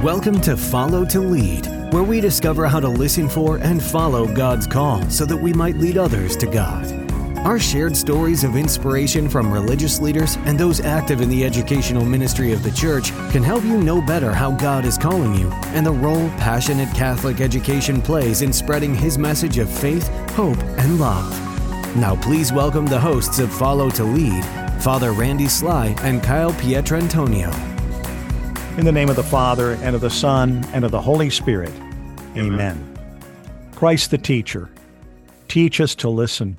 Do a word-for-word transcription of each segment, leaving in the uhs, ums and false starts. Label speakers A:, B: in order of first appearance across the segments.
A: Welcome to Follow to Lead, where we discover how to listen for and follow God's call so that we might lead others to God. Our shared stories of inspiration from religious leaders and those active in the educational ministry of the church can help you know better how God is calling you and the role passionate Catholic education plays in spreading His message of faith, hope, and love. Now please welcome the hosts of Follow to Lead, Father Randy Sly and Kyle Pietrantonio.
B: In the name of the Father, and of the Son, and of the Holy Spirit. Amen. Amen. Christ the teacher, teach us to listen.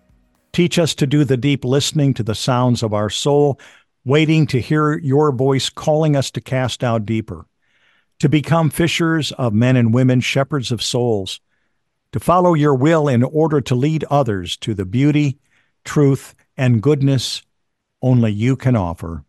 B: Teach us to do the deep listening to the sounds of our soul, waiting to hear your voice calling us to cast out deeper, to become fishers of men and women, shepherds of souls, to follow your will in order to lead others to the beauty, truth, and goodness only you can offer.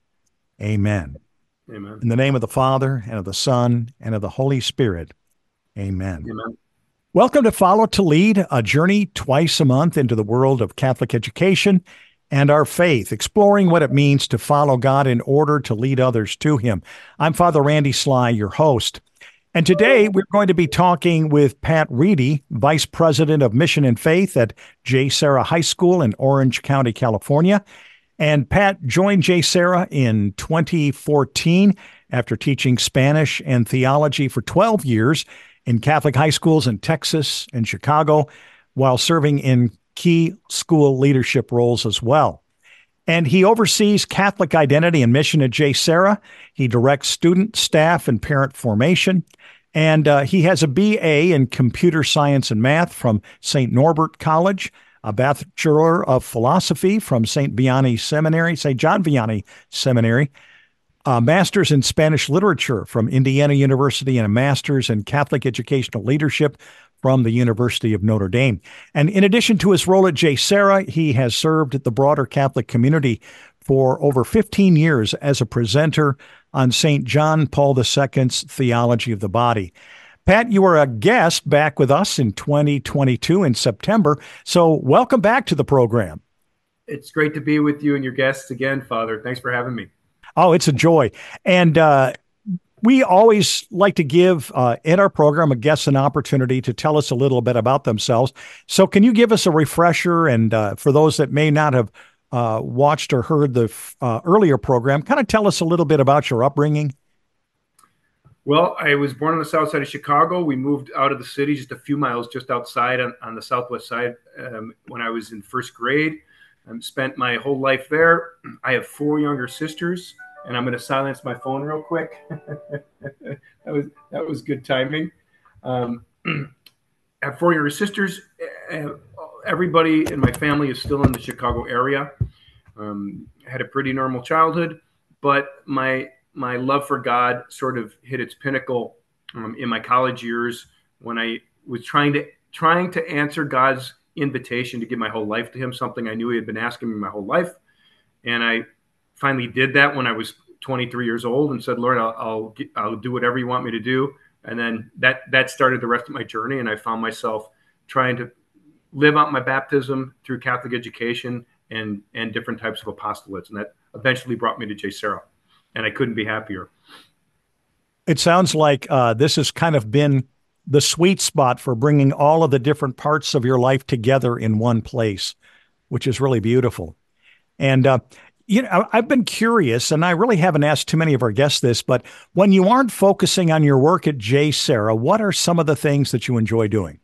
B: Amen.
C: Amen.
B: In the name of the Father, and of the Son, and of the Holy Spirit. Amen.
C: Amen.
B: Welcome to Follow to Lead, a journey twice a month into the world of Catholic education and our faith, exploring what it means to follow God in order to lead others to Him. I'm Father Randy Sly, your host. And today we're going to be talking with Pat Reedy, Vice President of Mission and Faith at JSerra High School in Orange County, California. And Pat joined JSerra in twenty fourteen after teaching Spanish and theology for twelve years in Catholic high schools in Texas and Chicago, while serving in key school leadership roles as well. And he oversees Catholic identity and mission at JSerra. He directs student, staff, and parent formation. And uh, he has a B A in computer science and math from Saint Norbert College, a Bachelor of Philosophy from Saint Vianney Seminary, Saint John Vianney Seminary, a Master's in Spanish Literature from Indiana University, and a Master's in Catholic Educational Leadership from the University of Notre Dame. And in addition to his role at JSerra, he has served the broader Catholic community for over fifteen years as a presenter on Saint John Paul the Second's Theology of the Body. Pat, you were a guest back with us in twenty twenty-two in September, so welcome back to the program.
C: It's great to be with you and your guests again, Father. Thanks for having me.
B: Oh, it's a joy. And uh, we always like to give uh, in our program a guest an opportunity to tell us a little bit about themselves. So can you give us a refresher? And uh, for those that may not have uh, watched or heard the uh, earlier program, kind of tell us a little bit about your upbringing.
C: Well, I was born on the south side of Chicago. We moved out of the city just a few miles just outside on, on the southwest side um, when I was in first grade. I spent my whole life there. I have four younger sisters, and I'm going to silence my phone real quick. that was that was good timing. Um, I have four younger sisters. Everybody in my family is still in the Chicago area. Um, had a pretty normal childhood, but my My love for God sort of hit its pinnacle um, in my college years when I was trying to trying to answer God's invitation to give my whole life to Him, something I knew He had been asking me my whole life. And I finally did that when I was twenty-three years old and said, Lord, I'll I'll, I'll do whatever you want me to do. And then that that started the rest of my journey. And I found myself trying to live out my baptism through Catholic education and, and different types of apostolates. And that eventually brought me to JSerra. And I couldn't be happier.
B: It sounds like uh, this has kind of been the sweet spot for bringing all of the different parts of your life together in one place, which is really beautiful. And, uh, you know, I've been curious, and I really haven't asked too many of our guests this, but when you aren't focusing on your work at JSerra, what are some of the things that you enjoy doing?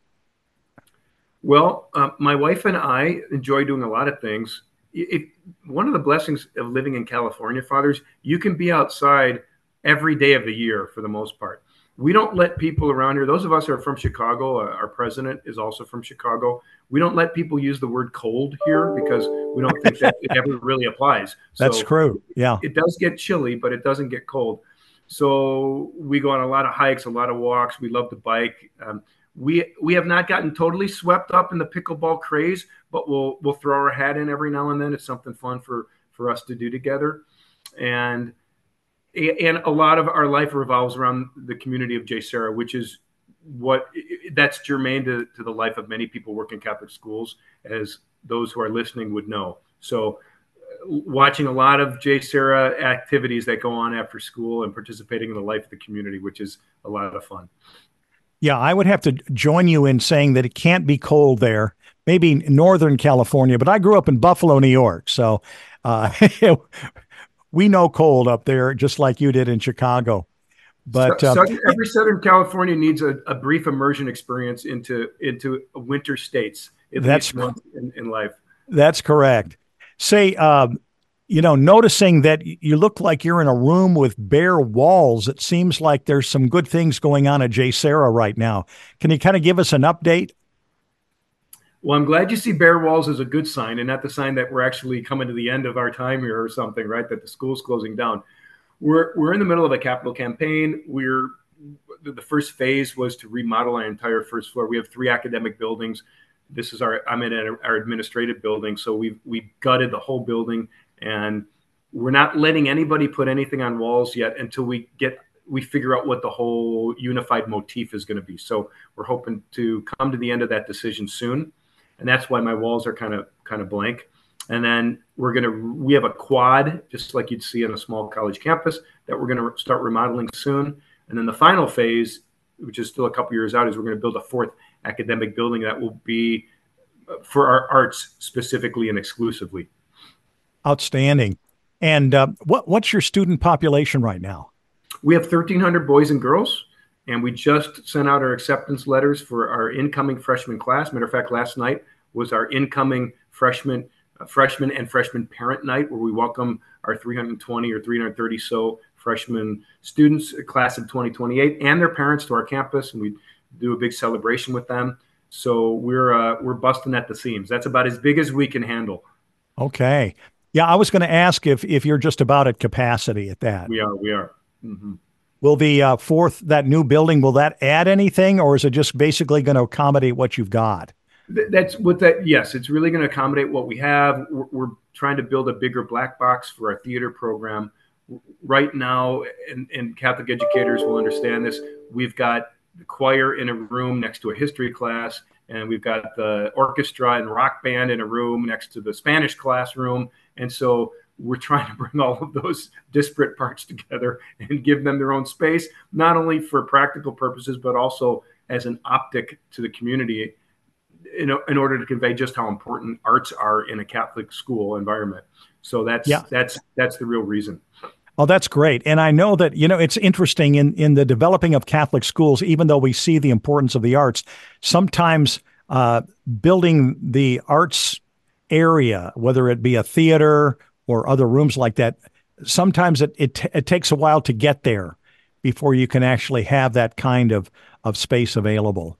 C: Well, uh, my wife and I enjoy doing a lot of things. It, one of the blessings of living in California, fathers, you can be outside every day of the year for the most part. We don't let people around here, those of us who are from Chicago, uh, our president is also from Chicago. We don't let people use the word cold here because we don't think that it ever really applies. So
B: that's true. Yeah.
C: It does get chilly, but it doesn't get cold. So we go on a lot of hikes, a lot of walks. We love to bike. Um, We we have not gotten totally swept up in the pickleball craze, but we'll we'll throw our hat in every now and then. It's something fun for, for us to do together. And and a lot of our life revolves around the community of JSerra, which is what that's germane to, to the life of many people working Catholic schools, as those who are listening would know. So watching a lot of JSerra activities that go on after school and participating in the life of the community, which is a lot of fun.
B: Yeah, I would have to join you in saying that it can't be cold there. Maybe Northern California, but I grew up in Buffalo, New York. So uh, we know cold up there, just like you did in Chicago. But
C: so,
B: uh,
C: Southern, every Southern California needs a, a brief immersion experience into into winter states at
B: that's
C: least once in, in life.
B: That's correct. Say, um, you know, noticing that you look like you're in a room with bare walls, it seems like there's some good things going on at JSerra right now. Can you kind of give us an update?
C: Well, I'm glad you see bare walls as a good sign and not the sign that we're actually coming to the end of our time here or something, right? That the school's closing down. We're we're in the middle of a capital campaign. We're the first phase was to remodel our entire first floor. We have three academic buildings. This is our I'm in our administrative building, so we we gutted the whole building, and we're not letting anybody put anything on walls yet until we get we figure out what the whole unified motif is going to be. So we're hoping to come to the end of that decision soon. And that's why my walls are kind of kind of blank. And then we're going to we have a quad, just like you'd see on a small college campus, that we're going to start remodeling soon. And then the final phase, which is still a couple years out, is we're going to build a fourth academic building that will be for our arts specifically and exclusively.
B: Outstanding. And uh, what what's your student population right now?
C: We have thirteen hundred boys and girls. And we just sent out our acceptance letters for our incoming freshman class. Matter of fact, last night was our incoming freshman, uh, freshman and freshman parent night, where we welcome our three hundred twenty or three hundred thirty so freshman students, class of twenty twenty-eight, and their parents to our campus, and we do a big celebration with them. So we're uh, we're busting at the seams. That's about as big as we can handle.
B: Okay. Yeah, I was going to ask if if you're just about at capacity at that.
C: We are. We are. Mm-hmm.
B: Will the uh, fourth, that new building, will that add anything, or is it just basically going to accommodate what you've got?
C: That's what that, yes, it's really going to accommodate what we have. We're, we're trying to build a bigger black box for our theater program. Right now, and, and Catholic educators will understand this, we've got the choir in a room next to a history class, and we've got the orchestra and rock band in a room next to the Spanish classroom. And so we're trying to bring all of those disparate parts together and give them their own space, not only for practical purposes, but also as an optic to the community in, in order to convey just how important arts are in a Catholic school environment. So that's, yeah. that's, that's the real reason.
B: Oh, that's great. And I know that, you know, it's interesting in, in the developing of Catholic schools, even though we see the importance of the arts, sometimes uh, building the arts area, whether it be a theater or other rooms like that, sometimes it, it, it takes a while to get there before you can actually have that kind of, of space available.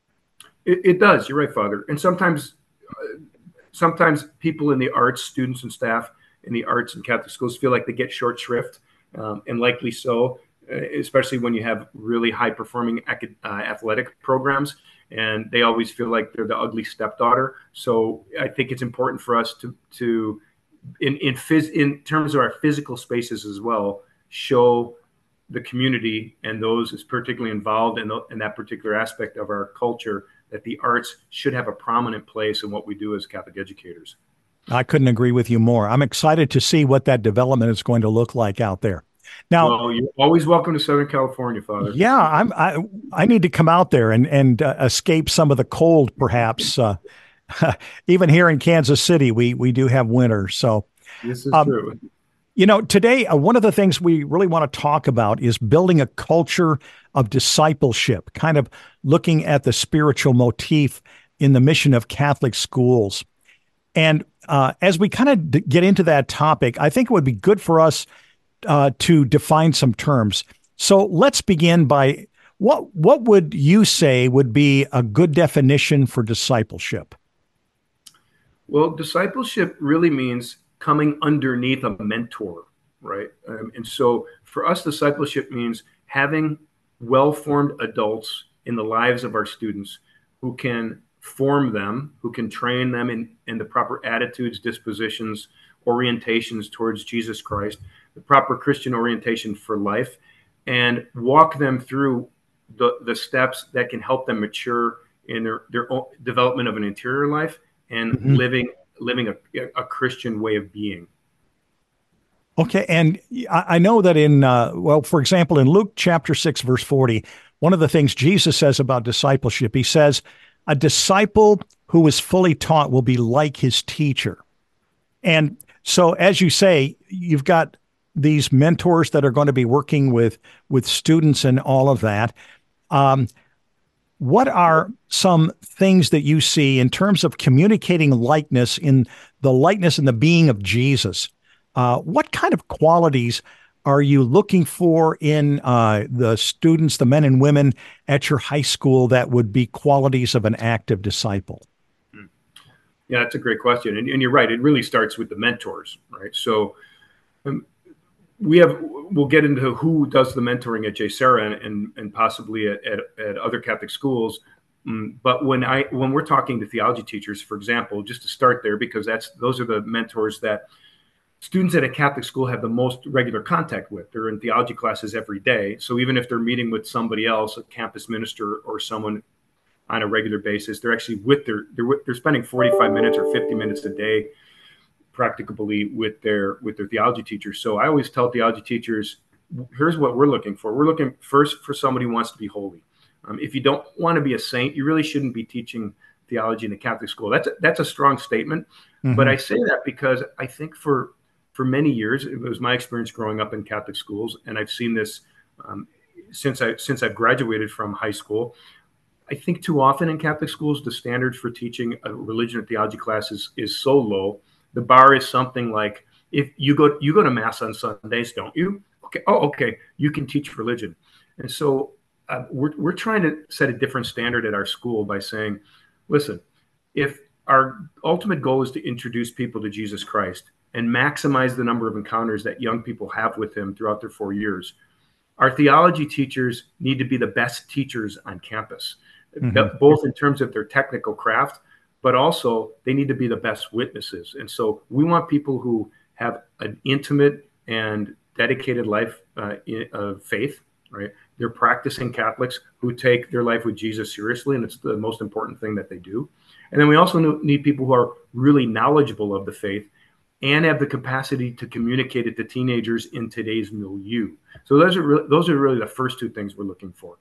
C: It, it does. You're right, Father. And sometimes, uh, sometimes people in the arts, students and staff in the arts and Catholic schools, feel like they get short shrift, um, and likely so, uh, especially when you have really high performing ac- uh, athletic programs, and they always feel like they're the ugly stepdaughter. So I think it's important for us to, to in in phys, in terms of our physical spaces as well, show the community and those is particularly involved in, the, in that particular aspect of our culture that the arts should have a prominent place in what we do as Catholic educators.
B: I couldn't agree with you more. I'm excited to see what that development is going to look like out there. Now,
C: well, you're always welcome to Southern California, Father.
B: Yeah, I'm. I I need to come out there and and uh, escape some of the cold, perhaps. Uh, even here in Kansas City, we we do have winter. So
C: this is
B: um,
C: true.
B: You know, today uh, one of the things we really want to talk about is building a culture of discipleship, kind of looking at the spiritual motif in the mission of Catholic schools. And uh, as we kind of d- get into that topic, I think it would be good for us uh, to define some terms. So let's begin by what what would you say would be a good definition for discipleship?
C: Well, discipleship really means coming underneath a mentor, right? Um, and so for us, discipleship means having well-formed adults in the lives of our students who can form them, who can train them in, in the proper attitudes, dispositions, orientations towards Jesus Christ, the proper Christian orientation for life, and walk them through the, the steps that can help them mature in their, their own development of an interior life and mm-hmm. living living a, a Christian way of being.
B: Okay, and I I know that in, uh, well, for example, in Luke chapter six, verse forty, one of the things Jesus says about discipleship, he says, a disciple who is fully taught will be like his teacher. And so, as you say, you've got these mentors that are going to be working with with students and all of that. Um, what are some things that you see in terms of communicating likeness in the likeness and the being of Jesus? Uh, what kind of qualities are you looking for in uh, the students, the men and women at your high school that would be qualities of an active disciple?
C: Yeah, that's a great question. And, and you're right. It really starts with the mentors, right? So um, we have, we'll get into who does the mentoring at JSerra and, and, and possibly at, at, at other Catholic schools. Um, but when I, when we're talking to theology teachers, for example, just to start there, because that's, those are the mentors that students at a Catholic school have the most regular contact with. They're in theology classes every day. So even if they're meeting with somebody else, a campus minister or someone on a regular basis, they're actually with their, they're, they're spending forty-five minutes or fifty minutes a day practically with their, with their theology teachers. So I always tell theology teachers, here's what we're looking for. We're looking first for somebody who wants to be holy. Um, if you don't want to be a saint, you really shouldn't be teaching theology in a Catholic school. That's a, that's a strong statement. Mm-hmm. But I say that because I think for, for many years, it was my experience growing up in Catholic schools. And I've seen this um, since I, since I've graduated from high school. I think too often in Catholic schools, the standards for teaching a religion or theology classes is so low. The bar is something like, if you go you go to mass on Sundays, don't you? Okay. Oh, okay. You can teach religion. And so uh, we're we're trying to set a different standard at our school by saying, listen, if our ultimate goal is to introduce people to Jesus Christ and maximize the number of encounters that young people have with him throughout their four years, our theology teachers need to be the best teachers on campus. Mm-hmm. Both in terms of their technical craft, but also they need to be the best witnesses. And so we want people who have an intimate and dedicated life uh, of faith, right? They're practicing Catholics who take their life with Jesus seriously, and it's the most important thing that they do. And then we also need people who are really knowledgeable of the faith and have the capacity to communicate it to teenagers in today's milieu. So those are really, those are really the first two things we're looking for.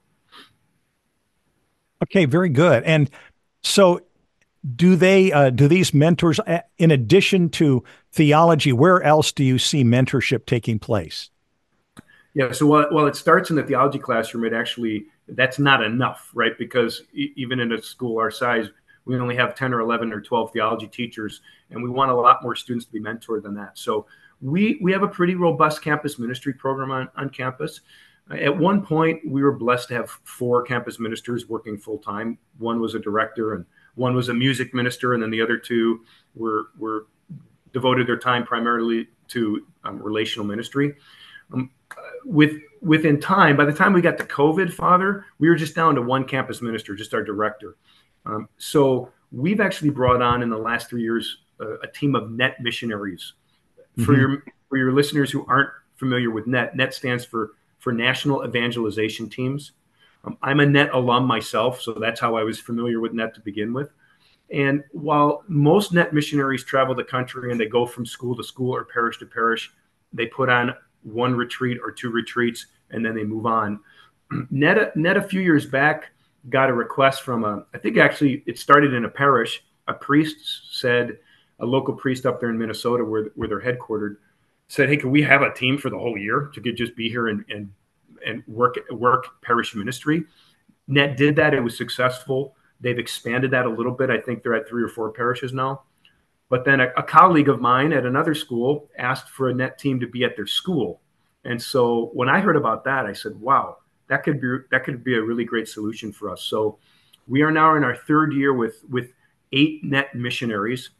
B: Okay, very good. And so do they, uh, do these mentors, in addition to theology, where else do you see mentorship taking place?
C: Yeah, so while, while it starts in the theology classroom, it actually, that's not enough, right? Because e- even in a school our size, we only have ten or eleven or twelve theology teachers, and we want a lot more students to be mentored than that. So we we have a pretty robust campus ministry program on, on campus. At one point, we were blessed to have four campus ministers working full time. One was a director, and one was a music minister, and then the other two were were devoted their time primarily to um, relational ministry. Um, with within time, by the time we got to COVID, Father, we were just down to one campus minister, just our director. Um, so we've actually brought on in the last three years uh, a team of NET missionaries. Mm-hmm. For your for your listeners who aren't familiar with NET, NET stands for for National Evangelization Teams. Um, I'm a NET alum myself, so that's how I was familiar with NET to begin with. And while most NET missionaries travel the country and they go from school to school or parish to parish, they put on one retreat or two retreats and then they move on. NET, NET a few years back got a request from a, I think actually it started in a parish. A priest said, a local priest up there in Minnesota where, where they're headquartered, said, hey, can we have a team for the whole year to could just be here and, and, and work, work parish ministry? NET did that. It was successful. They've expanded that a little bit. I think they're at three or four parishes now. But then a, a colleague of mine at another school asked for a NET team to be at their school. And so when I heard about that, I said, wow, that could be that could be a really great solution for us. So we are now in our third year with, with eight NET missionaries.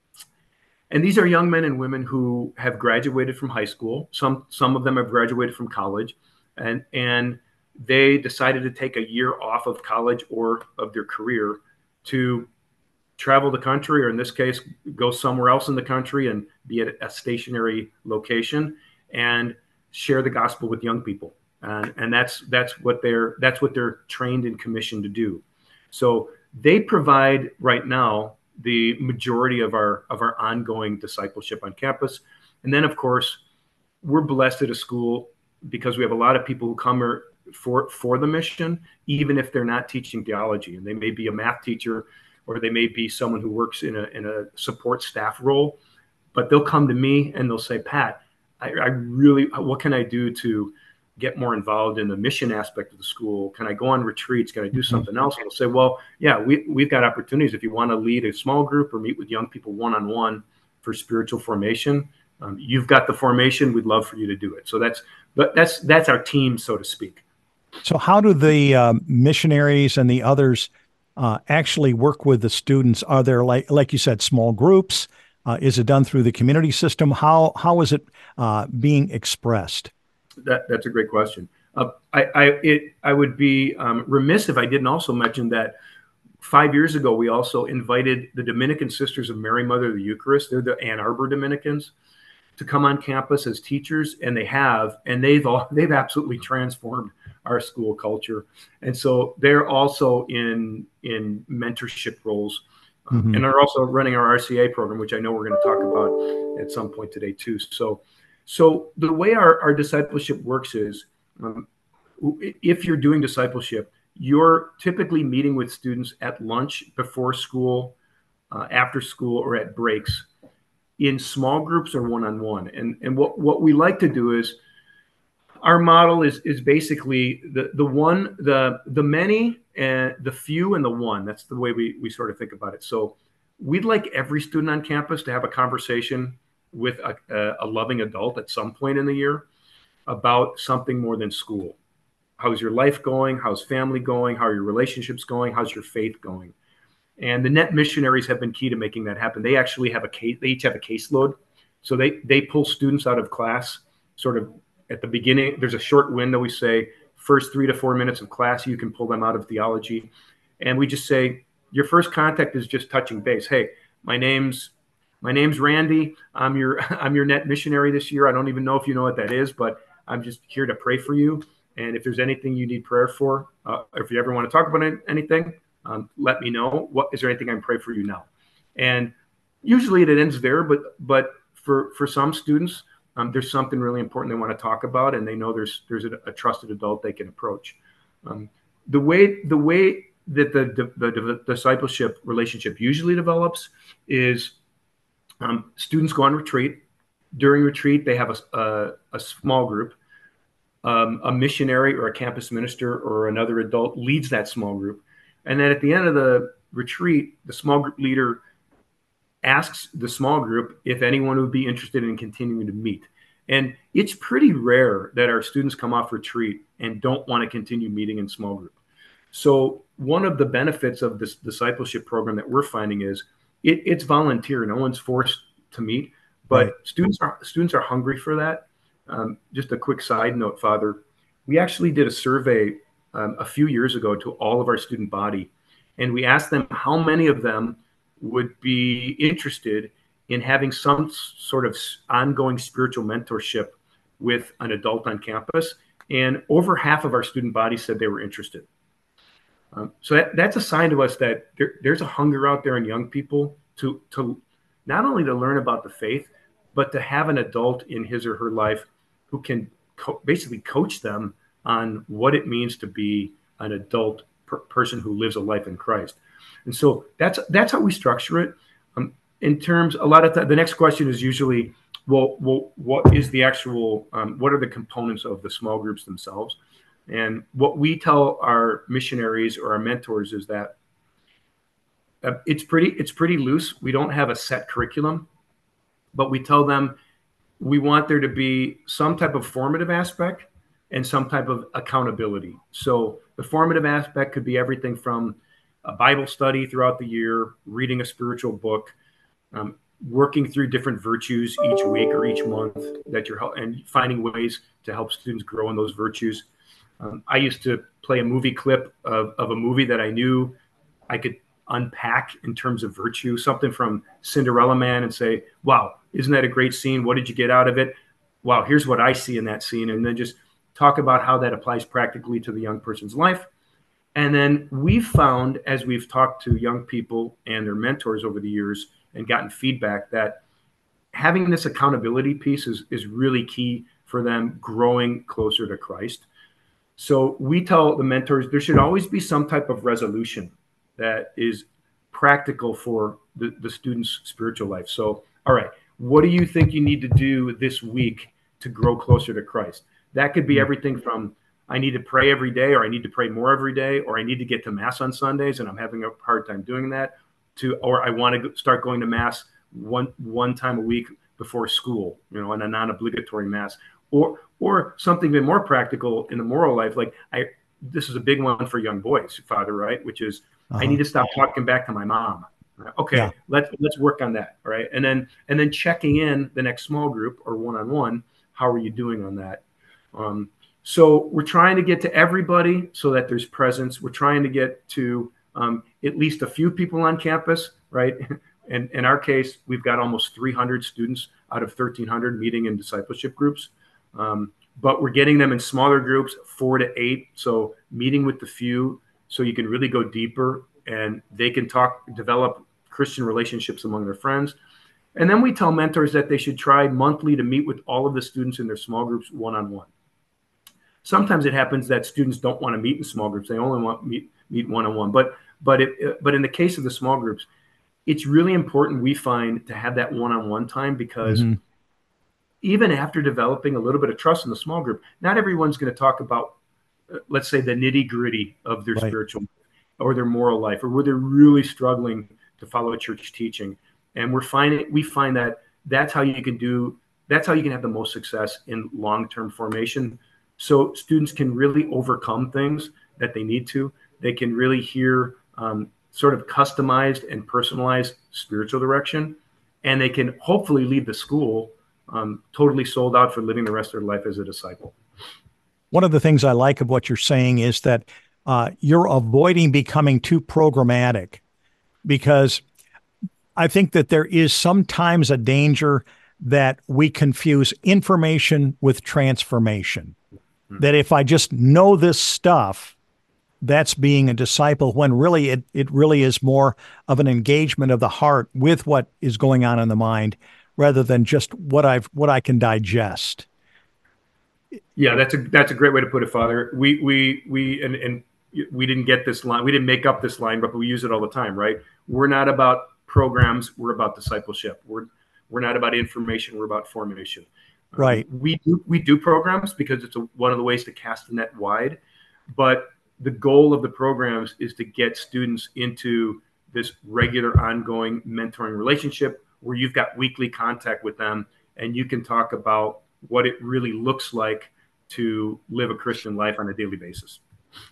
C: And these are young men and women who have graduated from high school. Some some of them have graduated from college, and and they decided to take a year off of college or of their career to travel the country, or in this case, go somewhere else in the country and be at a stationary location and share the gospel with young people. And, and that's that's what they're that's what they're trained and commissioned to do. So they provide right now the majority of our of our ongoing discipleship on campus. And then, of course, we're blessed at a school because we have a lot of people who come here for for the mission, even if they're not teaching theology, and they may be a math teacher, or they may be someone who works in a in a support staff role, but they'll come to me and they'll say, Pat, I, I really, what can I do to get more involved in the mission aspect of the school? Can I go on retreats? Can I do something else? And they'll say, well, yeah, we, we've got opportunities. If you want to lead a small group or meet with young people one-on-one for spiritual formation, um, you've got the formation. We'd love for you to do it. So that's, but that's, that's our team, so to speak.
B: So how do the um, missionaries and the others uh, actually work with the students? Are there, like, like you said, small groups? Uh, is it done through the community system? How, how is it uh, being expressed?
C: That, that's a great question. Uh, I, I, it, I would be um, remiss if I didn't also mention that five years ago, we also invited the Dominican Sisters of Mary, Mother of the Eucharist. They're the Ann Arbor Dominicans, to come on campus as teachers, and they have, and they've all, they've absolutely transformed our school culture. And so they're also in, in mentorship roles, um, mm-hmm. and are also running our R C A program, which I know we're going to talk about at some point today too. So So the way our, our discipleship works is, um, if you're doing discipleship, you're typically meeting with students at lunch, before school, uh, after school, or at breaks, in small groups or one-on-one. And and what, what we like to do is, our model is is basically the the one, the the many, and the few, and the one. That's the way we we sort of think about it. So we'd like every student on campus to have a conversation with a, a loving adult at some point in the year about something more than school. How's your life going? How's family going? How are your relationships going? How's your faith going? And the Net missionaries have been key to making that happen. They actually have a case, they each have a caseload. So they, they pull students out of class sort of at the beginning. There's a short window. We say first three to four minutes of class, you can pull them out of theology. And we just say, your first contact is just touching base. Hey, my name's My name's Randy. I'm your I'm your Net missionary this year. I don't even know if you know what that is, but I'm just here to pray for you. And if there's anything you need prayer for, uh, if you ever want to talk about anything, um, let me know. What is there anything I can pray for you now? And usually it ends there, but but for for some students, um, there's something really important they want to talk about, and they know there's there's a, a trusted adult they can approach. Um, the way the way that the, the the discipleship relationship usually develops is, Um, students go on retreat. During retreat, they have a, a, a small group. Um, a missionary or a campus minister or another adult leads that small group. And then at the end of the retreat, the small group leader asks the small group if anyone would be interested in continuing to meet. And it's pretty rare that our students come off retreat and don't want to continue meeting in small group. So one of the benefits of this discipleship program that we're finding is, It, it's volunteer. No one's forced to meet, but right. students are students are hungry for that. Um, just a quick side note, Father, we actually did a survey um, a few years ago to all of our student body, and we asked them how many of them would be interested in having some sort of ongoing spiritual mentorship with an adult on campus, and over half of our student body said they were interested. Um, so that, that's a sign to us that there, there's a hunger out there in young people to, to not only to learn about the faith, but to have an adult in his or her life who can co- basically coach them on what it means to be an adult per- person who lives a life in Christ. And so that's that's how we structure it. Um, in terms, a lot of th- the next question is usually, well, well, what is the actual, um, what are the components of the small groups themselves? And what we tell our missionaries or our mentors is that uh, it's pretty it's pretty loose. We don't have a set curriculum, but we tell them we want there to be some type of formative aspect and some type of accountability. So the formative aspect could be everything from a Bible study throughout the year, reading a spiritual book, um, working through different virtues each week or each month that you're and finding ways to help students grow in those virtues. Um, I used to play a movie clip of, of a movie that I knew I could unpack in terms of virtue, something from Cinderella Man, and say, wow, isn't that a great scene? What did you get out of it? Wow, here's what I see in that scene. And then just talk about how that applies practically to the young person's life. And then we've found, as we've talked to young people and their mentors over the years and gotten feedback, that having this accountability piece is, is really key for them growing closer to Christ. So we tell the mentors there should always be some type of resolution that is practical for the, the student's spiritual life. So, all right, what do you think you need to do this week to grow closer to Christ? That could be everything from I need to pray every day, or I need to pray more every day, or I need to get to Mass on Sundays and I'm having a hard time doing that, to, or I want to start going to Mass one one time a week before school, you know, in a non-obligatory Mass, or or something even more practical in the moral life. Like I, this is a big one for young boys, Father, right? Which is uh-huh. I need to stop talking back to my mom. Okay, yeah. let's let's work on that, right? And then and then checking in the next small group or one-on-one. How are you doing on that? Um, so we're trying to get to everybody so that there's presence. We're trying to get to um, at least a few people on campus, right? And in our case, we've got almost three hundred students out of thirteen hundred meeting in discipleship groups. Um, but we're getting them in smaller groups, four to eight. So meeting with the few so you can really go deeper and they can talk, develop Christian relationships among their friends. And then we tell mentors that they should try monthly to meet with all of the students in their small groups one-on-one. Sometimes it happens that students don't want to meet in small groups. They only want to meet, meet one-on-one. But but it, but in the case of the small groups, it's really important, we find, to have that one-on-one time, because mm-hmm. even after developing a little bit of trust in the small group, not everyone's going to talk about, uh, let's say, the nitty-gritty of their right. spiritual or their moral life, or where they're really struggling to follow church teaching. And we're finding we find that that's how you can do that's how you can have the most success in long-term formation. So students can really overcome things that they need to. They can really hear um, sort of customized and personalized spiritual direction, and they can hopefully leave the school um, totally sold out for living the rest of their life as a disciple.
B: One of the things I like of what you're saying is that uh, you're avoiding becoming too programmatic, because I think that there is sometimes a danger that we confuse information with transformation. Mm-hmm. That if I just know this stuff, that's being a disciple, when really it, it really is more of an engagement of the heart with what is going on in the mind, rather than just what I've what I can digest.
C: Yeah, that's a that's a great way to put it, Father. We we we and, and we didn't get this line. We didn't make up this line, but we use it all the time, right? We're not about programs. We're about discipleship. We're we're not about information. We're about formation.
B: Right.
C: Um, we do we do programs because it's a, one of the ways to cast the net wide, but the goal of the programs is to get students into this regular, ongoing mentoring relationship where you've got weekly contact with them, and you can talk about what it really looks like to live a Christian life on a daily basis.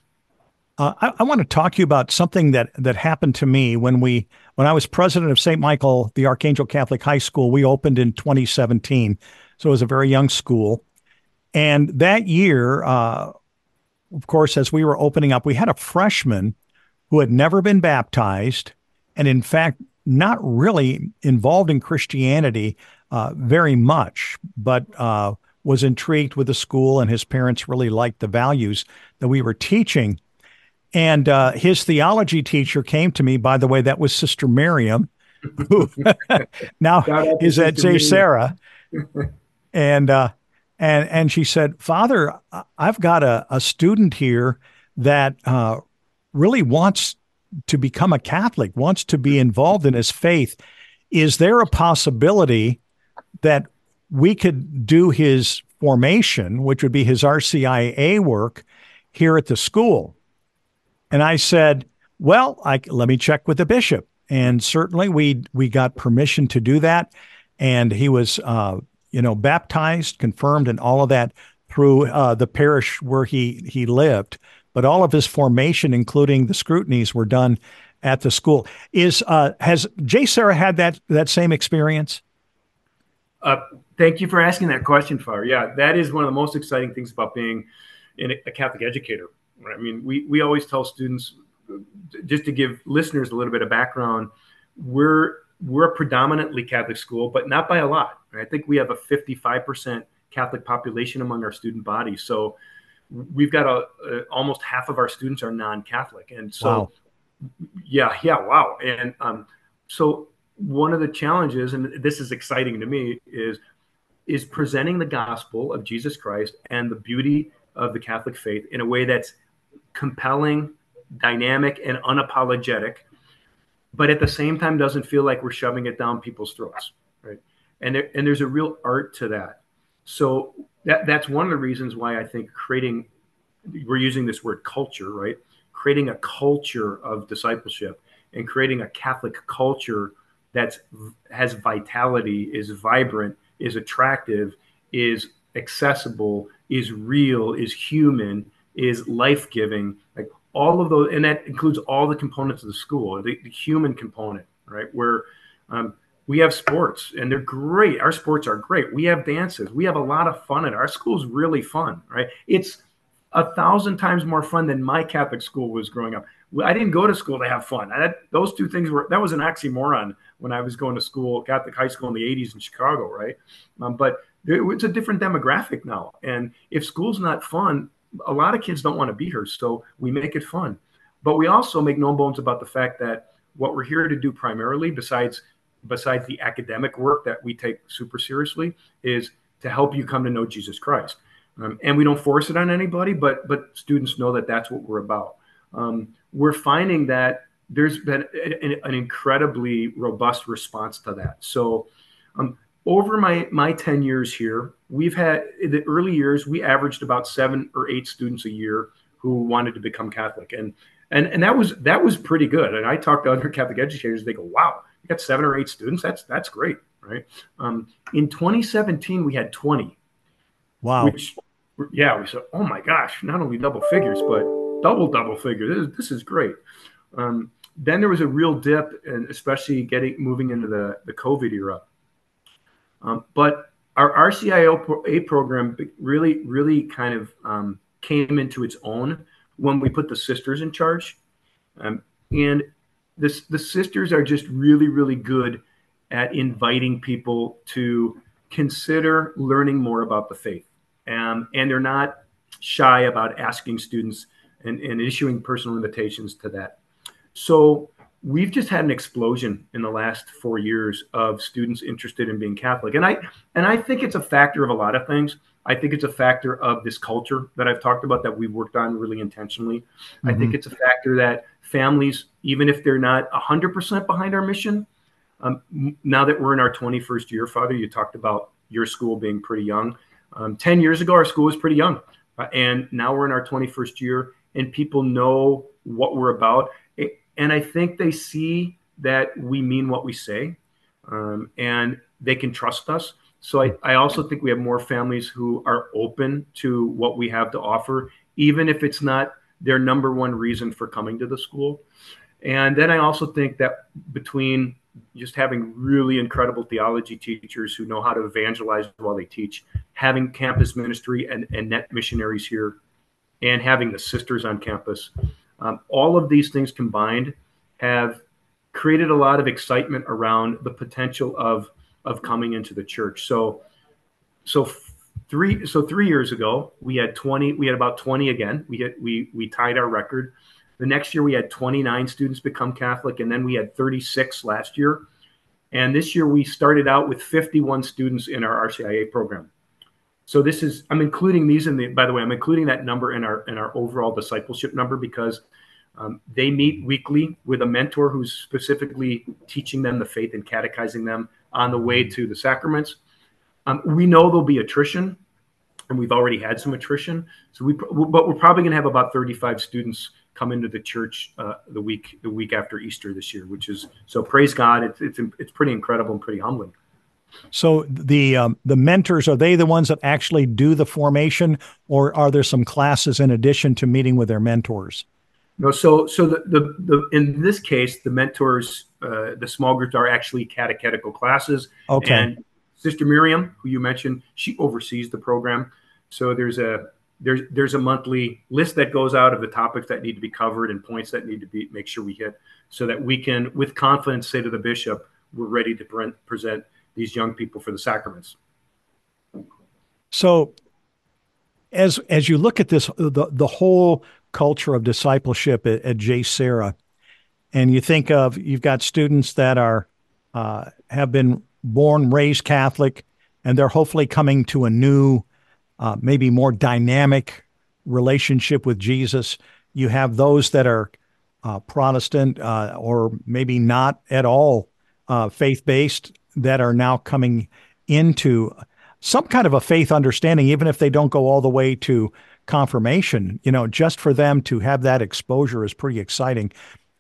B: Uh, I, I want to talk to you about something that that happened to me when we when I was president of Saint Michael the Archangel Catholic High School. We opened in twenty seventeen, so it was a very young school. And that year, uh, of course, as we were opening up, we had a freshman who had never been baptized, and in fact, not really involved in Christianity uh, very much, but uh, was intrigued with the school, and his parents really liked the values that we were teaching. And uh, his theology teacher came to me, by the way, that was Sister Miriam, who now is at J. Sarah. And, uh, and, and she said, "Father, I've got a, a student here that uh, really wants to become a Catholic, wants to be involved in his faith. Is there a possibility that we could do his formation, which would be his R C I A work, here at the school?" And I said, well, I, let me check with the bishop. And certainly we we got permission to do that. And he was, uh, you know, baptized, confirmed, and all of that through uh, the parish where he, he lived. But all of his formation, including the scrutinies, were done at the school. Is uh, has J. Sarah had that that same experience?
C: Uh, thank you for asking that question, Father. Yeah, that is one of the most exciting things about being in a Catholic educator. I mean, we, we always tell students, just to give listeners a little bit of background, we're we're a predominantly Catholic school, but not by a lot. I think we have a fifty-five percent Catholic population among our student body. So we've got a, a almost half of our students are non-Catholic. And so, wow. yeah, yeah, wow. And um, so one of the challenges, and this is exciting to me, is is presenting the gospel of Jesus Christ and the beauty of the Catholic faith in a way that's compelling, dynamic, and unapologetic, but at the same time doesn't feel like we're shoving it down people's throats, right? And there, and there's a real art to that. So that that's one of the reasons why I think creating, we're using this word culture, right? Creating a culture of discipleship and creating a Catholic culture that's has vitality, is vibrant, is attractive, is accessible, is real, is human, is life-giving, like all of those, and that includes all the components of the school, the, the human component, right? Where um, we have sports and they're great. Our sports are great. We have dances. We have a lot of fun in it. Our school's really fun, right? It's a thousand times more fun than my Catholic school was growing up. I didn't go to school to have fun. I had, those two things were, that was an oxymoron when I was going to school, Catholic high school in the eighties in Chicago, right? Um, but there, it's a different demographic now. And if school's not fun, a lot of kids don't want to be here. So we make it fun. But we also make no bones about the fact that what we're here to do primarily, besides besides the academic work that we take super seriously, is to help you come to know Jesus Christ. Um, and we don't force it on anybody, but but students know that that's what we're about. Um, we're finding that there's been an, an incredibly robust response to that. So um, over my, my ten years here, we've had, in the early years, we averaged about seven or eight students a year who wanted to become Catholic. And and and that was that was pretty good. And I talked to other Catholic educators, they go, wow, you got seven or eight students? That's that's great, right? Um, in twenty seventeen, we had twenty.
B: Wow.
C: Which, yeah, we said, oh my gosh, not only double figures, but double, double figures. This is, this is great. Um, then there was a real dip, and especially getting moving into the, the COVID era. Um, but our R C I A program really, really kind of um, came into its own when we put the sisters in charge. Um, and this, the sisters are just really, really good at inviting people to consider learning more about the faith. Um, and they're not shy about asking students and, and issuing personal invitations to that. So we've just had an explosion in the last four years of students interested in being Catholic. And I and I think it's a factor of a lot of things. I think it's a factor of this culture that I've talked about that we've worked on really intentionally. Mm-hmm. I think it's a factor that families, even if they're not one hundred percent behind our mission, um, now that we're in our twenty-first year, Father, you talked about your school being pretty young. Um, ten years ago, our school was pretty young. Uh, and now we're in our twenty-first year, and people know what we're about. It, and I think they see that we mean what we say, um, and they can trust us. So I, I also think we have more families who are open to what we have to offer, even if it's not their number one reason for coming to the school. And then I also think that between just having really incredible theology teachers who know how to evangelize while they teach, having campus ministry and, and net missionaries here, and having the sisters on campus, um, all of these things combined have created a lot of excitement around the potential of of coming into the church. So, so three so three years ago we had twenty. We had about twenty again. We had we we tied our record. The next year we had twenty-nine students become Catholic, and then we had thirty-six last year. And this year we started out with fifty-one students in our R C I A program. So this is, I'm including these in the, by the way, I'm including that number in our in our overall discipleship number because um, they meet weekly with a mentor who's specifically teaching them the faith and catechizing them on the way to the sacraments. Um, we know there'll be attrition, and we've already had some attrition. So we, but we're probably going to have about thirty-five students come into the church uh, the week the week after Easter this year, which is, so praise God. It's it's it's pretty incredible and pretty humbling.
B: So the um, the mentors, are they the ones that actually do the formation, or are there some classes in addition to meeting with their mentors?
C: No, so so the the, the in this case, the mentors, uh, the small groups are actually catechetical classes.
B: Okay.
C: And Sister Miriam, who you mentioned, she oversees the program. So there's a there's there's a monthly list that goes out of the topics that need to be covered and points that need to be make sure we hit, so that we can, with confidence, say to the bishop, we're ready to pre- present these young people for the sacraments.
B: So as as you look at this, the, the whole culture of discipleship at, at JSerra, and you think of, you've got students that are uh, have been born, raised Catholic, and they're hopefully coming to a new, uh, maybe more dynamic relationship with Jesus. You have those that are uh, Protestant uh, or maybe not at all uh, faith-based that are now coming into some kind of a faith understanding, even if they don't go all the way to confirmation. You know, just for them to have that exposure is pretty exciting.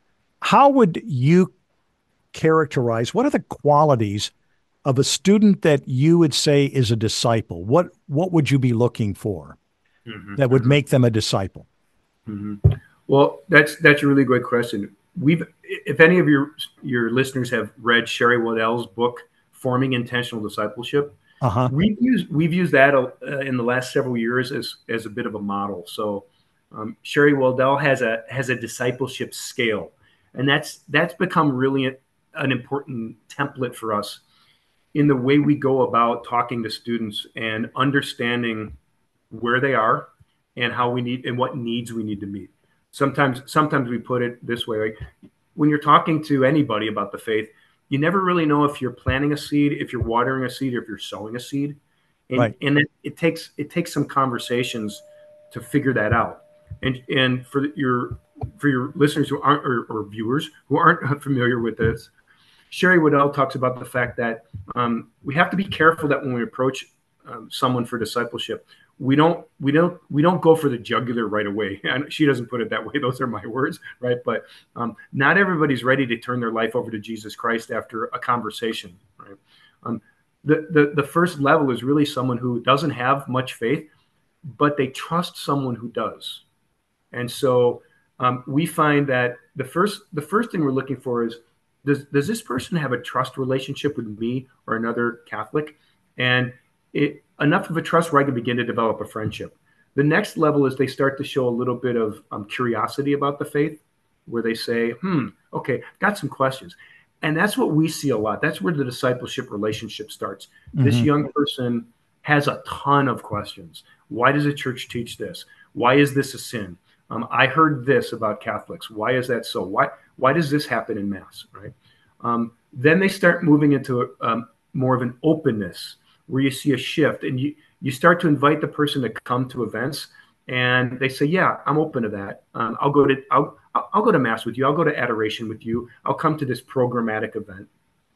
B: How would you characterize, what are the qualities of a student that you would say is a disciple? What what would you be looking for mm-hmm. that would make them a disciple?
C: Mm-hmm. Well, that's that's a really great question. We've, if any of your your listeners have read Sherry Waddell's book, Forming Intentional Discipleship, uh-huh. we've used we've used that uh, in the last several years as as a bit of a model. So um, Sherry Waddell has a has a discipleship scale, and that's that's become really a, an important template for us in the way we go about talking to students and understanding where they are and how we need and what needs we need to meet. Sometimes, sometimes we put it this way: like, when you're talking to anybody about the faith, you never really know if you're planting a seed, if you're watering a seed, or if you're sowing a seed, and right. and it, it takes it takes some conversations to figure that out. And and for your for your listeners who aren't or, or viewers who aren't familiar with this, Sherry Waddell talks about the fact that um, we have to be careful that when we approach um, someone for discipleship, we don't we don't we don't go for the jugular right away. And she doesn't put it that way; those are my words, right? But um, not everybody's ready to turn their life over to Jesus Christ after a conversation, right? Um, the the the first level is really someone who doesn't have much faith, but they trust someone who does. And so um, we find that the first the first thing we're looking for is, Does, does this person have a trust relationship with me or another Catholic? And it, enough of a trust where I can begin to develop a friendship. The next level is they start to show a little bit of um, curiosity about the faith, where they say, hmm, okay, got some questions. And that's what we see a lot. That's where the discipleship relationship starts. Mm-hmm. This young person has a ton of questions. Why does the church teach this? Why is this a sin? Um, I heard this about Catholics. Why is that so? Why why does this happen in Mass, right? Um, then they start moving into um, more of an openness, where you see a shift, and you you start to invite the person to come to events, and they say, "Yeah, I'm open to that. Um, I'll go to I'll I'll go to Mass with you. I'll go to adoration with you. I'll come to this programmatic event."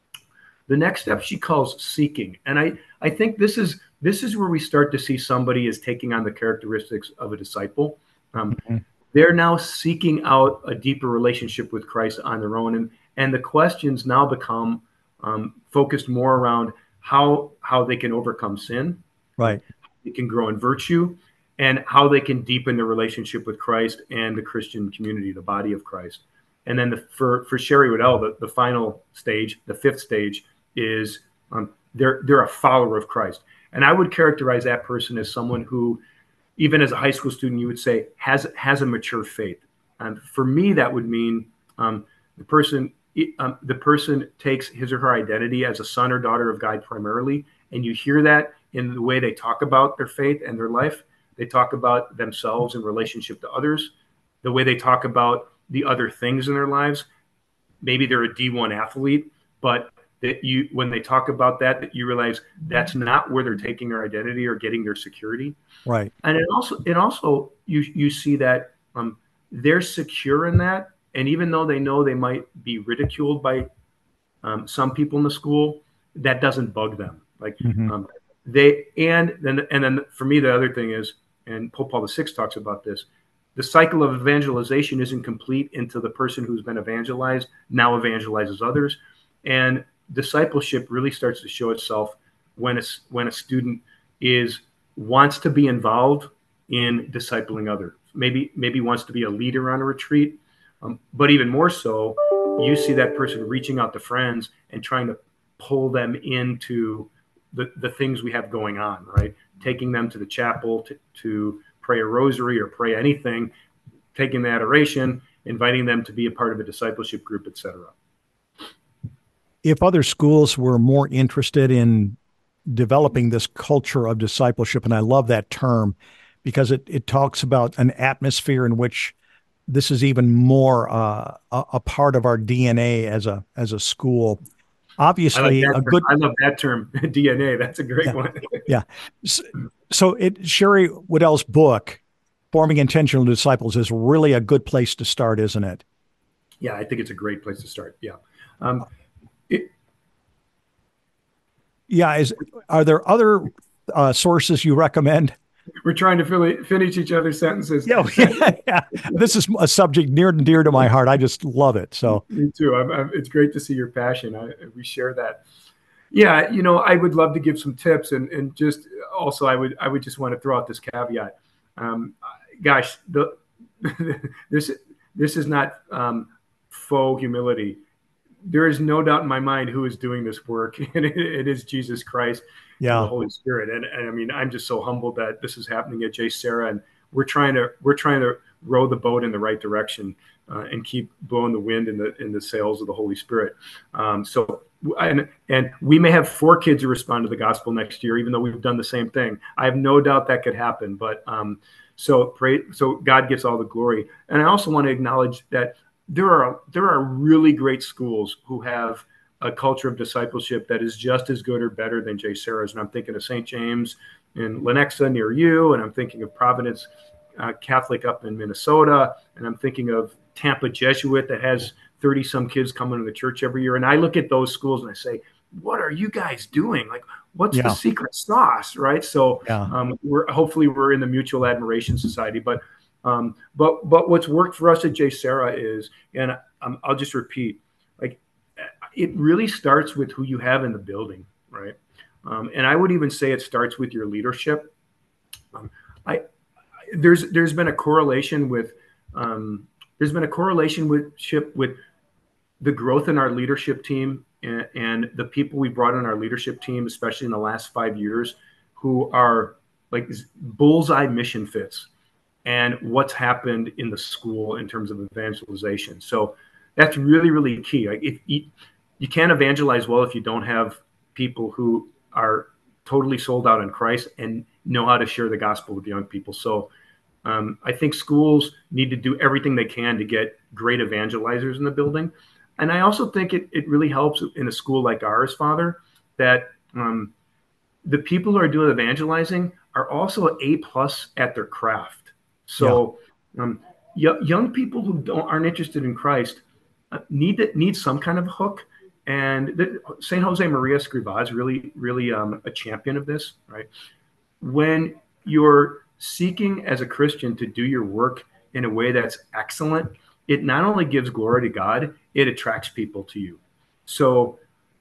C: The next step she calls seeking, and I I think this is this is where we start to see somebody is taking on the characteristics of a disciple. Um, mm-hmm. They're now seeking out a deeper relationship with Christ on their own, and and the questions now become um, focused more around how how they can overcome sin,
B: right?
C: They can grow in virtue, and how they can deepen their relationship with Christ and the Christian community, the body of Christ. And then the, for for Sherry Waddell, the, the final stage, the fifth stage, is um, they're they're a follower of Christ, and I would characterize that person as someone who, even as a high school student, you would say has has a mature faith. And for me, that would mean um, the person um, the person takes his or her identity as a son or daughter of God primarily, and you hear that in the way they talk about their faith and their life. They talk about themselves in relationship to others, the way they talk about the other things in their lives. Maybe they're a D one athlete, but that you when they talk about that, that you realize that's not where they're taking their identity or getting their security.
B: Right.
C: And it also it also you you see that um, they're secure in that, and even though they know they might be ridiculed by um, some people in the school, that doesn't bug them. Like mm-hmm. um, they and then and then for me the other thing is, and Pope Paul the Sixth talks about this, the cycle of evangelization isn't complete until the person who's been evangelized now evangelizes others, and discipleship really starts to show itself when a, when a student is wants to be involved in discipling others. Maybe maybe wants to be a leader on a retreat, um, but even more so, you see that person reaching out to friends and trying to pull them into the, the things we have going on, right? Taking them to the chapel to, to pray a rosary or pray anything, taking the adoration, inviting them to be a part of a discipleship group, et cetera.
B: If other schools were more interested in developing this culture of discipleship, and I love that term because it, it talks about an atmosphere in which this is even more uh, a, a part of our D N A as a as a school.
C: I like
B: obviously
C: that
B: a
C: term.
B: good.
C: I love that term, D N A. That's a great
B: Yeah,
C: one.
B: yeah. So, so it Sherry Weddell's book, Forming Intentional Disciples, is really a good place to start, isn't it?
C: Yeah, I think it's a great place to start. Yeah. Um, it,
B: Yeah. Is are there other uh, sources you recommend?
C: we're trying to fill, finish each other's sentences.
B: Yeah, yeah, yeah. This is a subject near and dear to my heart. I just love it. So,
C: Me too. I'm, I'm, it's great to see your passion. I, we share that. Yeah, you know, I would love to give some tips, and and just also, I would I would just want to throw out this caveat. Um, gosh, the this this is not um, faux humility. There is no doubt in my mind who is doing this work, and it, it is Jesus Christ and the
B: yeah,
C: Holy Spirit. And, and I mean, I'm just so humbled that this is happening at JSerra, and we're trying to we're trying to row the boat in the right direction uh, and keep blowing the wind in the in the sails of the Holy Spirit. Um, so, and and we may have four kids who respond to the gospel next year, even though we've done the same thing. I have no doubt that could happen. But um, so pray, so God gets all the glory. And I also want to acknowledge that there are there are really great schools who have a culture of discipleship that is just as good or better than JSerra's. And I'm thinking of Saint James in Lenexa near you, and I'm thinking of Providence uh, Catholic up in Minnesota, and I'm thinking of Tampa Jesuit that has thirty some kids coming to the church every year. And I look at those schools and I say, what are you guys doing? Like, what's
B: yeah,
C: the secret sauce, right? So
B: yeah,
C: um, we're hopefully we're in the Mutual Admiration Society, but um, but but what's worked for us at JSerra is, and um, I'll just repeat, like it really starts with who you have in the building, right? Um, and I would even say it starts with your leadership. Um, I there's there's been a correlation with um, there's been a correlation with ship with the growth in our leadership team and, and the people we brought on our leadership team, especially in the last five years, who are like bullseye mission fits, and what's happened in the school in terms of evangelization. So that's really, really key. Like if you, you can't evangelize well if you don't have people who are totally sold out in Christ and know how to share the gospel with young people. So um, I think schools need to do everything they can to get great evangelizers in the building. And I also think it, it really helps in a school like ours, Father, that um, the people who are doing evangelizing are also A plus at their craft. So yeah. um, y- young people who don't aren't interested in Christ uh, need that need some kind of hook. And the, Saint Jose Maria Escrivá is really, really um, a champion of this, right? When you're seeking as a Christian to do your work in a way that's excellent, it not only gives glory to God, it attracts people to you. So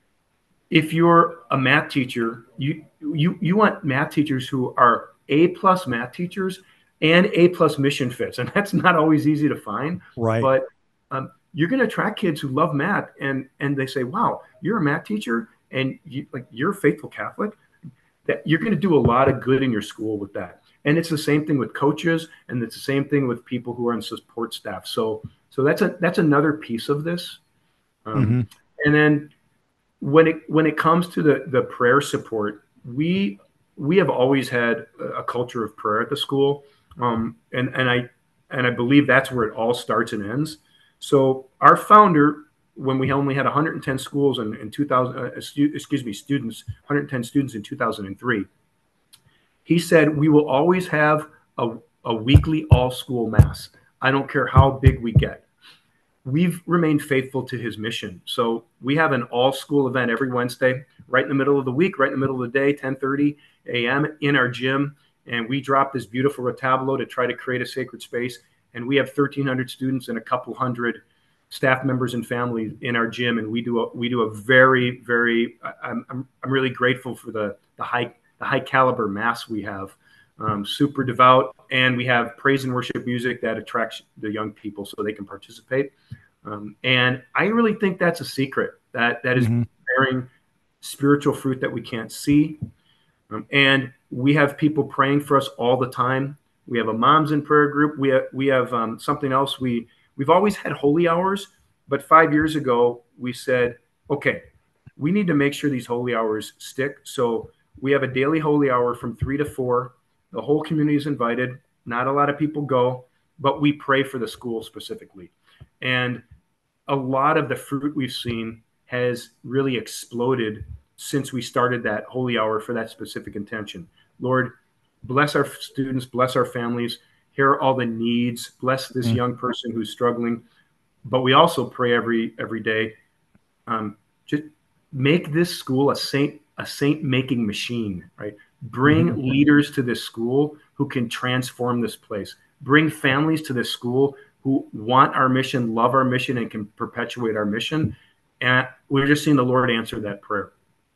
C: if you're a math teacher, you you you want math teachers who are A plus math teachers and A plus mission fits. And that's not always easy to find,
B: right.
C: But um, you're going to attract kids who love math, and and they say, wow, you're a math teacher and you, like you're a faithful Catholic. That you're going to do a lot of good in your school with that. And it's the same thing with coaches, and it's the same thing with people who are on support staff. So so that's a that's another piece of this. Um,
B: Mm-hmm.
C: And then when it when it comes to the the prayer support, we we have always had a culture of prayer at the school, um, and and I and I believe that's where it all starts and ends. So our founder, when we only had one hundred ten schools in, in two thousand, uh, stu- excuse me, students, one hundred ten students in two thousand three, he said we will always have a, a weekly all-school mass. I don't care how big we get. We've remained faithful to his mission. So we have an all-school event every Wednesday, right in the middle of the week, right in the middle of the day, ten thirty a.m. in our gym. And we drop this beautiful retablo to try to create a sacred space. And we have thirteen hundred students and a couple hundred staff members and families in our gym. And we do a, we do a very, very, I'm, I'm, I'm really grateful for the, the high, the high caliber mass we have. Um, super devout, and we have praise and worship music that attracts the young people so they can participate. Um, and I really think that's a secret that that is
B: Mm-hmm.
C: bearing spiritual fruit that we can't see. Um, and we have people praying for us all the time. We have a moms in prayer group. We have, we have um, something else. We we've always had holy hours, but five years ago we said, okay, we need to make sure these holy hours stick. So we have a daily holy hour from three to four. The whole community is invited. Not a lot of people go, but we pray for the school specifically. And a lot of the fruit we've seen has really exploded since we started that holy hour for that specific intention. Lord, bless our students, bless our families, hear all the needs, bless this mm. young person who's struggling. But we also pray every every day, um, just make this school a saint a saint making machine, right? Bring mm-hmm. leaders to this school who can transform this place. Bring families to this school who want our mission, love our mission, and can perpetuate our mission. And we're just seeing the Lord answer that prayer.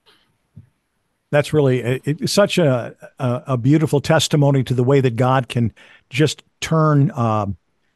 B: That's really it, such a, a a beautiful testimony to the way that God can just turn uh,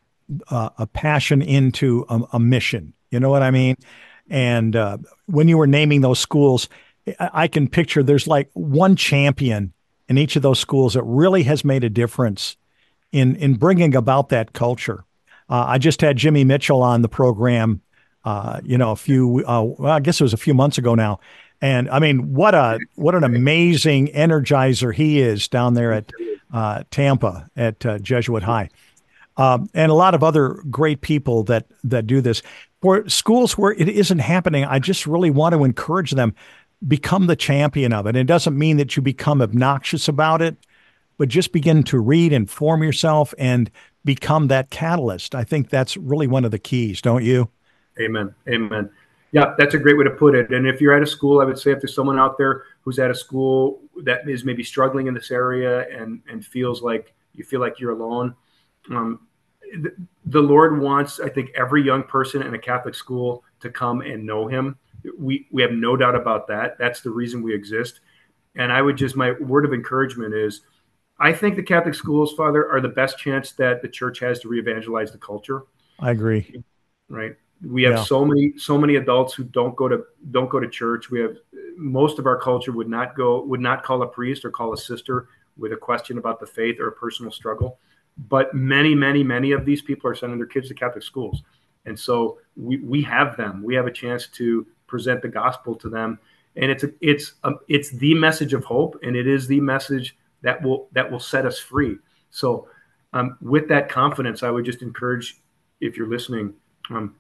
B: uh, a passion into a, a mission. You know what I mean? And uh, when you were naming those schools, I, I can picture there's like one champion in each of those schools that really has made a difference in in bringing about that culture. Uh, I just had Jimmy Mitchell on the program, uh, you know, a few, uh, well, I guess it was a few months ago now. And I mean, what a what an amazing energizer he is down there at uh, Tampa at uh, Jesuit High, um, and a lot of other great people that that do this. For schools where it isn't happening, I just really want to encourage them, become the champion of it. It doesn't mean that you become obnoxious about it, but just begin to read, inform yourself, and become that catalyst. I think that's really one of the keys, don't you?
C: Amen. Amen. Yeah, that's a great way to put it. And if you're at a school, I would say if there's someone out there who's at a school that is maybe struggling in this area and, and feels like you feel like you're alone, um, the, the Lord wants, I think, every young person in a Catholic school to come and know him. We we have no doubt about that. That's the reason we exist. And I would just, my word of encouragement is, I think the Catholic schools, Father, are the best chance that the church has to re-evangelize the culture.
B: I agree.
C: Right. We have yeah. so many, so many adults who don't go to don't go to church. We have most of our culture would not go, would not call a priest or call a sister with a question about the faith or a personal struggle. But many, many, many of these people are sending their kids to Catholic schools, and so we we have them. We have a chance to present the gospel to them, and it's a, it's a, it's the message of hope, and it is the message that will that will set us free. So, um, with that confidence, I would just encourage, if you're listening, um,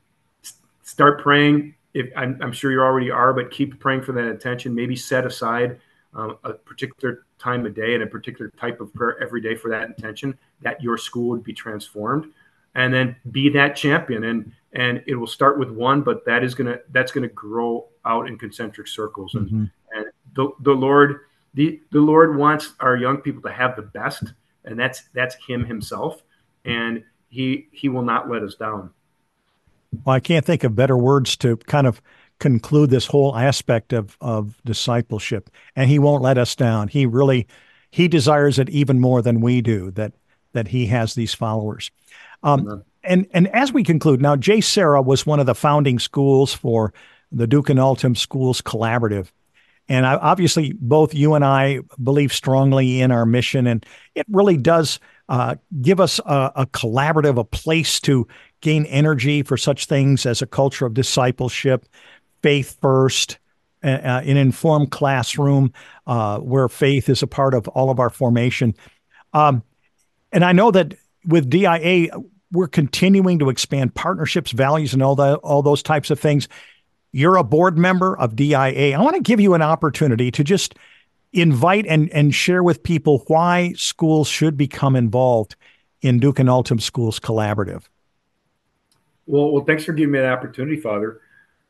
C: start praying. If I'm, I'm sure you already are, but keep praying for that intention. Maybe set aside um, a particular time of day and a particular type of prayer every day for that intention, that your school would be transformed, and then be that champion. And and it will start with one, but that is gonna that's gonna grow out in concentric circles. And mm-hmm. and the the Lord the the Lord wants our young people to have the best, and that's that's Him Himself, and He He will not let us down.
B: Well, I can't think of better words to kind of conclude this whole aspect of, of discipleship. And he won't let us down. He really, he desires it even more than we do, that that he has these followers. Um, mm-hmm. and, and as we conclude, now, JSerra was one of the founding schools for the Duke and Altum Schools Collaborative. And I, obviously, both you and I believe strongly in our mission, and it really does uh, give us a, a collaborative, a place to gain energy for such things as a culture of discipleship, faith first, uh, an informed classroom uh, where faith is a part of all of our formation. Um, and I know that with D I A, we're continuing to expand partnerships, values, and all the all those types of things. You're a board member of D I A. I want to give you an opportunity to just invite and, and share with people why schools should become involved in Duke and Altum Schools Collaborative.
C: Well, well, thanks for giving me that opportunity, Father.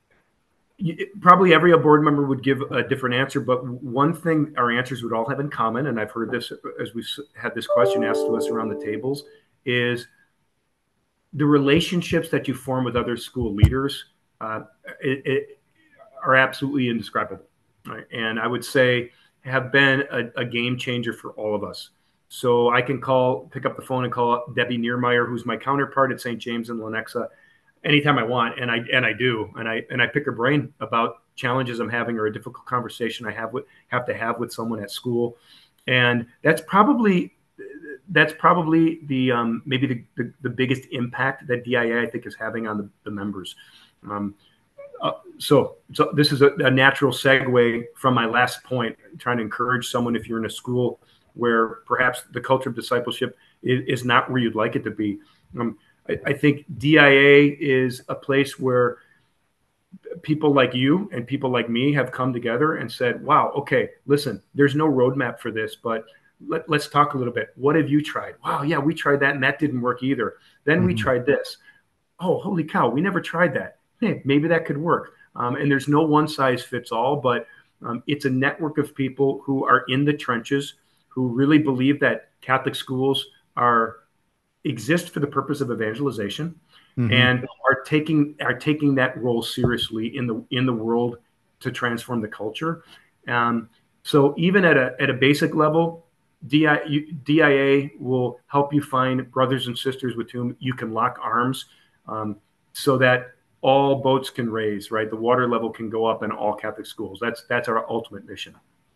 C: Probably every board member would give a different answer, but one thing our answers would all have in common, and I've heard this as we've had this question asked to us around the tables, is the relationships that you form with other school leaders uh, it, it are absolutely indescribable, right? And I would say have been a, a game changer for all of us. So I can call, pick up the phone and call Debbie Niermeyer, who's my counterpart at Saint James in Lenexa, anytime I want, and I and I do, and I and I pick her brain about challenges I'm having or a difficult conversation I have with have to have with someone at school, and that's probably that's probably the um, maybe the, the the biggest impact that D I A I think is having on the, the members. Um, uh, so so this is a, a natural segue from my last point, trying to encourage someone if you're in a school where perhaps the culture of discipleship is, is not where you'd like it to be. Um, I think D I A is a place where people like you and people like me have come together and said, wow, okay, listen, there's no roadmap for this, but let, let's talk a little bit. What have you tried? Wow, yeah, we tried that and that didn't work either. Then mm-hmm. we tried this. Oh, holy cow, we never tried that. Hey, maybe that could work. Um, and there's no one size fits all, but um, it's a network of people who are in the trenches, who really believe that Catholic schools are exist for the purpose of evangelization, mm-hmm. and are taking are taking that role seriously in the in the world to transform the culture. Um, so even at a at a basic level, D I, you, D I A will help you find brothers and sisters with whom you can lock arms, um, so that all boats can raise, right? The water level can go up in all Catholic schools. That's that's our ultimate mission.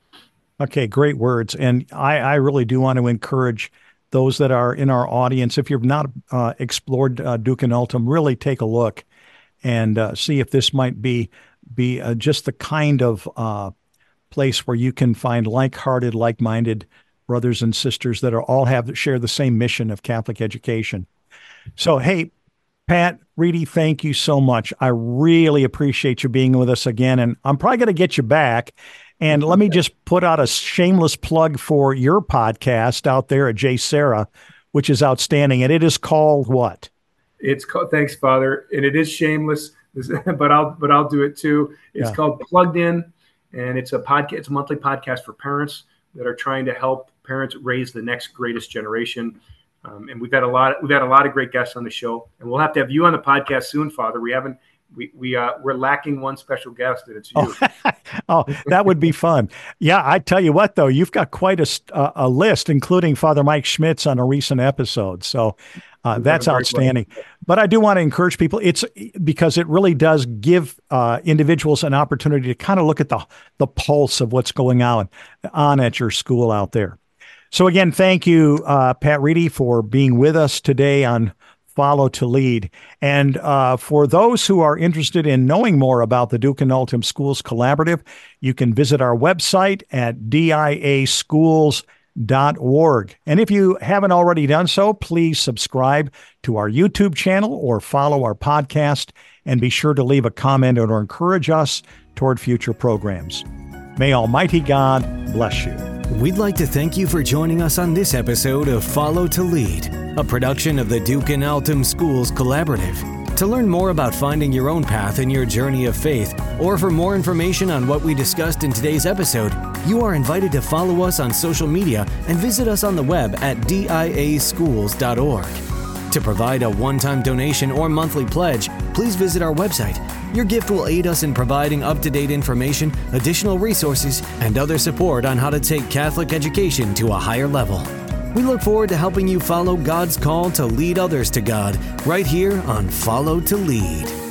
B: Okay, great words. And I, I really do want to encourage those that are in our audience, if you've not uh, explored uh, Duc in Ultum, really take a look and uh, see if this might be be uh, just the kind of uh, place where you can find like-hearted, like-minded brothers and sisters that are all have share the same mission of Catholic education. So, hey, Pat Reedy, thank you so much. I really appreciate you being with us again, and I'm probably going to get you back. And let me just put out a shameless plug for your podcast out there at J. Sarah, which is outstanding. And it is called what?
C: It's called, thanks, Father. And it is shameless, but I'll but I'll do it too. It's yeah. called Plugged In, and it's a podcast. It's a monthly podcast for parents that are trying to help parents raise the next greatest generation. Um, and we've got a lot. We've had a lot of great guests on the show, and we'll have to have you on the podcast soon, Father. We haven't. We we uh we're lacking one special guest, and it's you.
B: Oh, oh, that would be fun. Yeah, I tell you what, though, you've got quite a a list, including Father Mike Schmitz on a recent episode. So uh, that's outstanding. But I do want to encourage people. It's because it really does give uh, individuals an opportunity to kind of look at the the pulse of what's going on on at your school out there. So again, thank you, uh, Pat Reedy, for being with us today on Follow to Lead. And uh, for those who are interested in knowing more about the Duc in Ultum Schools Collaborative, you can visit our website at D I A schools dot org. And if you haven't already done so, please subscribe to our YouTube channel or follow our podcast, and be sure to leave a comment or encourage us toward future programs. May Almighty God bless you.
A: We'd like to thank you for joining us on this episode of Follow to Lead, a production of the Duc in Ultum Schools Collaborative. To learn more about finding your own path in your journey of faith, or for more information on what we discussed in today's episode, you are invited to follow us on social media and visit us on the web at D I A schools dot org. To provide a one-time donation or monthly pledge, please visit our website. Your gift will aid us in providing up-to-date information, additional resources, and other support on how to take Catholic education to a higher level. We look forward to helping you follow God's call to lead others to God right here on Follow to Lead.